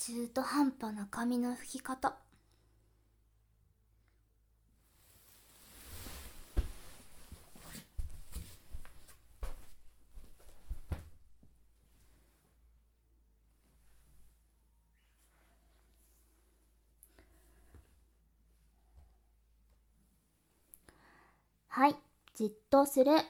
中途半端な髪の拭き方。はい、じっとする。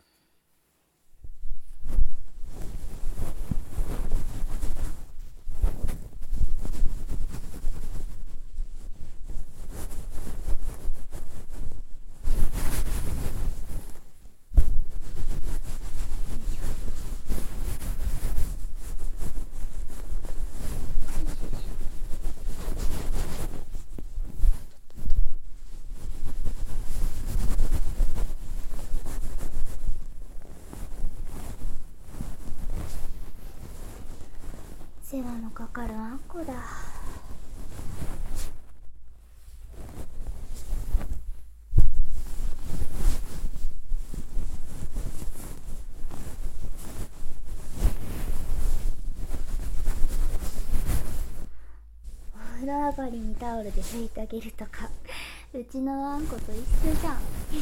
世話のかかるあんこだ。お風呂上がりにタオルで拭いてあげるとかうちのあんこと一緒じゃんだ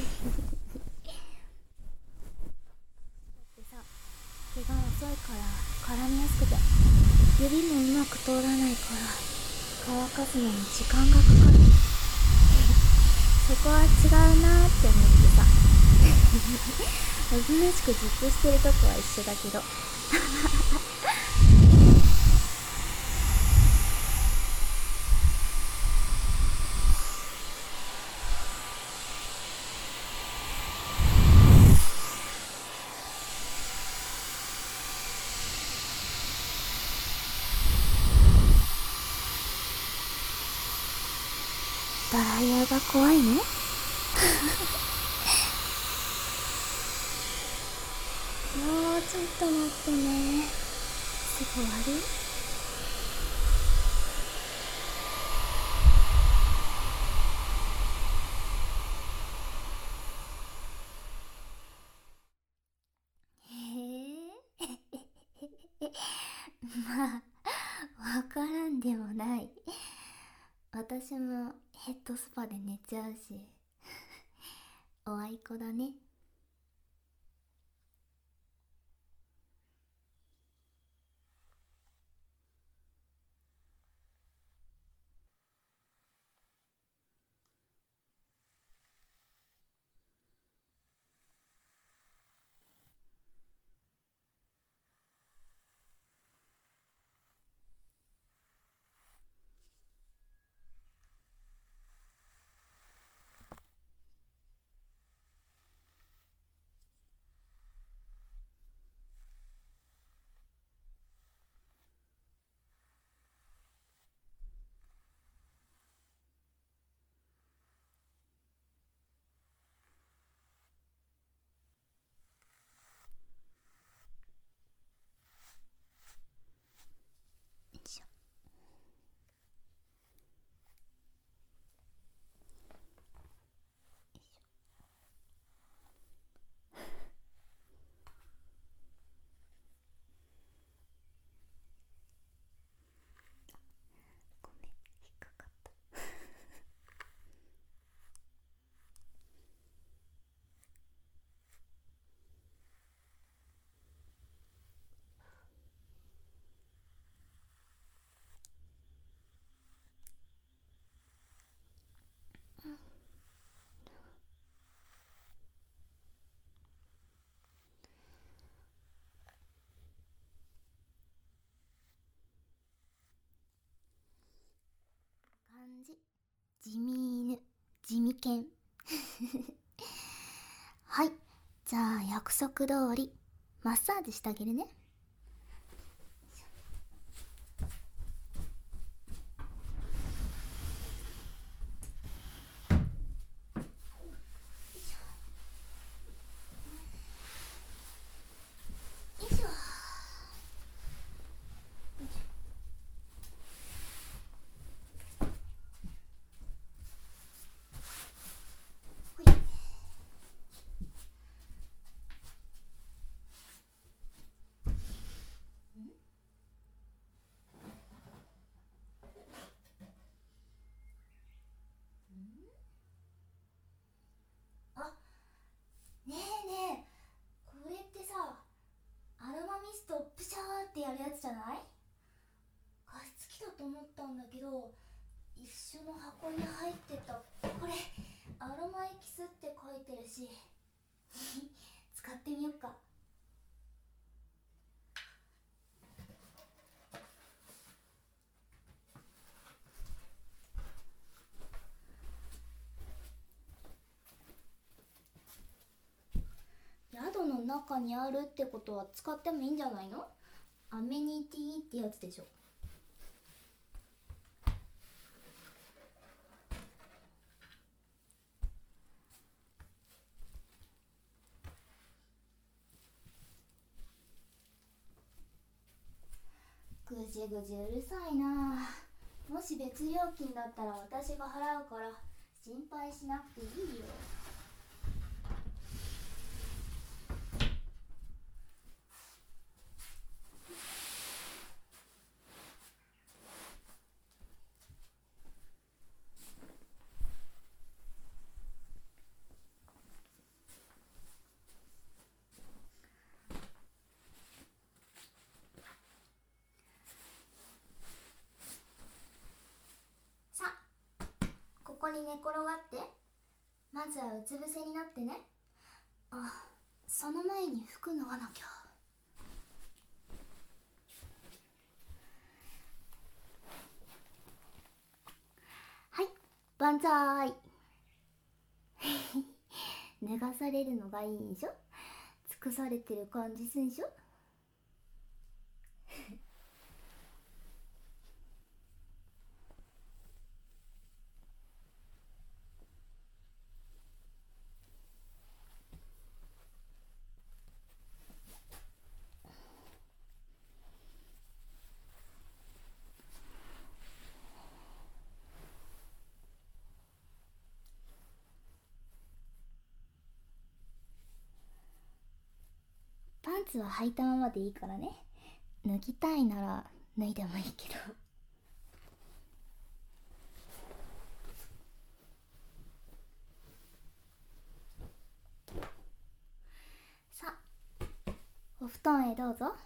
ってさ、毛が遅いから絡みやすくて指もうまく通らないから乾かすのに時間がかかるそこは違うなーって思ってさおとなしくじっとしてるとこは一緒だけどドライヤーが怖いねもうちょっと待ってね。すぐ終わる？まあわからんでもない。私もヘッドスパで寝ちゃうしおあいこだね。よいしょ。ごめん、引っかかった。漢字地味犬、地味犬はい、じゃあ約束通りマッサージしてあげるね。よいしょ。ほい。 ったんだけど、一緒の箱に入ってたこれアロマエキスって書いてるし使ってみよっか。宿の中にあるってことは使ってもいいんじゃないの？アメニティってやつでしょ。ぐじぐじうるさいな。もし別料金だったら私が払うから心配しなくていいよ。さあ、ここに寝転がって。まずはうつ伏せになってね。あ、その前に服脱がなきゃ。はい、万歳脱がされるのがいいんでしょ。尽くされてる感じすんでしょ。パンツは履いたままでいいからね。脱ぎたいなら脱いでもいいけど。さあ、お布団へどうぞ。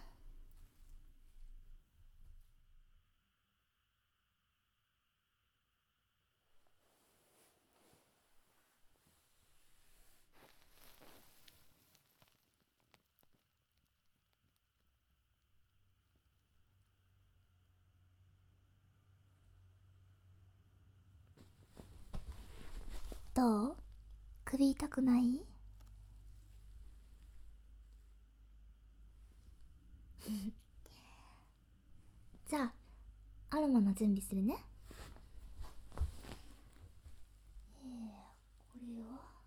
どう？首痛くない？じゃあアロマの準備するね。これを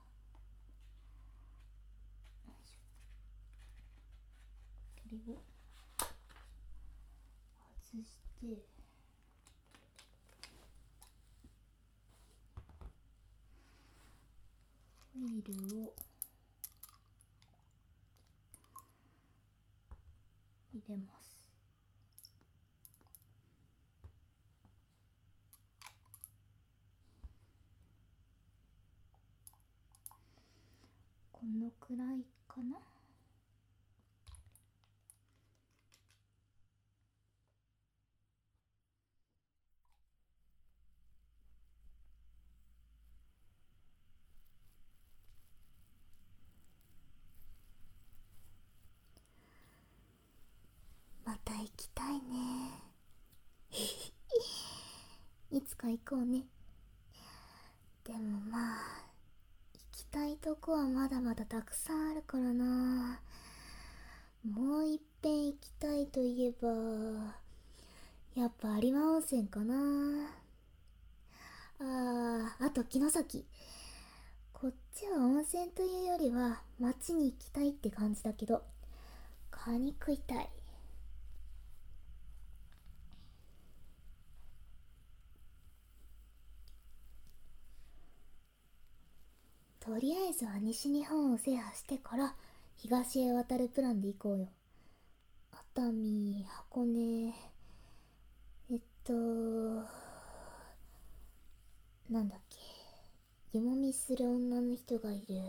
外してオイルを入れます。このくらいかな。また行きたいねいつか行こうね。でもまあ行きたいとこはまだまだたくさんあるからな。もういっぺん行きたいといえばやっぱ有馬温泉かな。あと城崎。こっちは温泉というよりは街に行きたいって感じだけど、カニ食いたい。とりあえずは西日本を制覇してから東へ渡るプランで行こうよ。熱海、箱根、なんだっけ、湯もみする女の人がいる、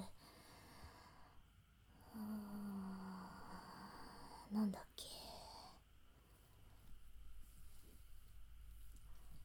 なんだっけ、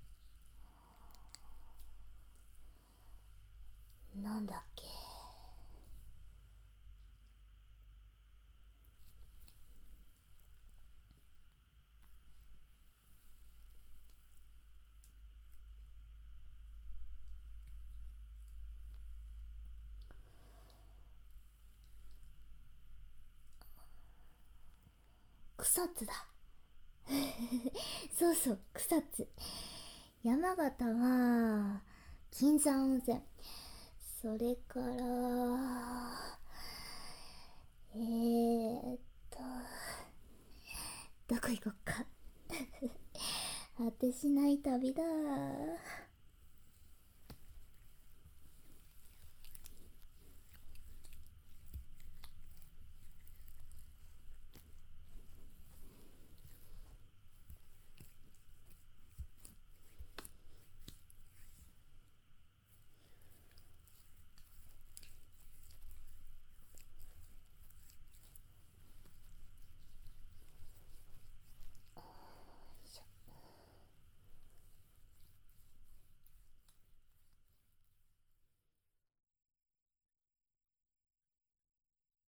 草津だ。そうそう、草津。山形は金山温泉。それからとどこ行こっか。果てしない旅だ。